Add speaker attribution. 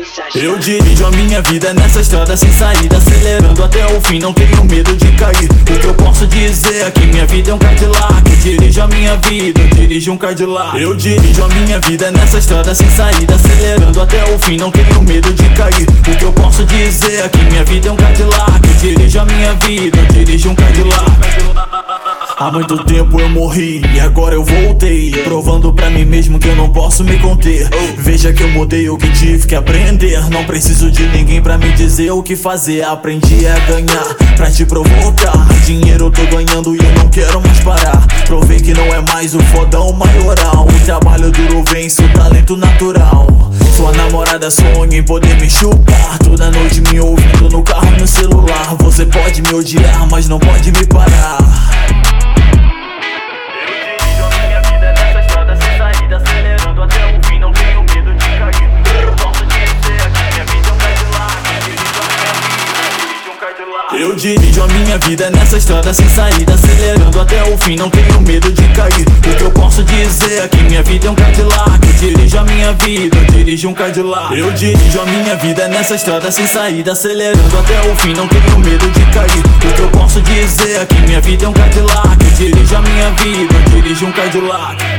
Speaker 1: Eu dirijo a minha vida nessa estrada sem saída, acelerando até o fim, não tenho medo de cair. O que eu posso dizer é que minha vida é um Cadillac. Eu dirijo a minha vida, eu dirijo um Cadillac. Eu dirijo a minha vida nessa estrada sem saída, acelerando até o fim, não tenho medo de cair. O que eu posso dizer é que minha vida é um Cadillac. Eu dirijo a minha vida, eu dirijo um Cadillac. Há muito tempo eu morri e agora eu voltei, provando pra mim mesmo que eu não posso me conter. Veja que eu mudei o que tive que aprender. Não preciso de ninguém pra me dizer o que fazer. Aprendi a ganhar pra te provocar. Dinheiro eu tô ganhando e eu não quero mais parar. Provei que não é mais o fodão maioral. O trabalho duro vence o talento natural. Sua namorada sonha em poder me chupar, toda noite me ouvindo no carro e no celular. Você pode me odiar, mas não pode me parar. Eu dirijo a minha vida nessa estrada sem saída, acelerando até o fim, não tenho medo de cair. O que eu posso dizer é que minha vida é um Cadillac. Eu dirijo a minha vida, eu dirijo um Cadillac. Eu dirijo a minha vida nessa estrada sem saída, acelerando até o fim, não tenho medo de cair. O que eu posso dizer é que minha vida é um Cadillac. Eu dirijo a minha vida, eu dirijo um Cadillac.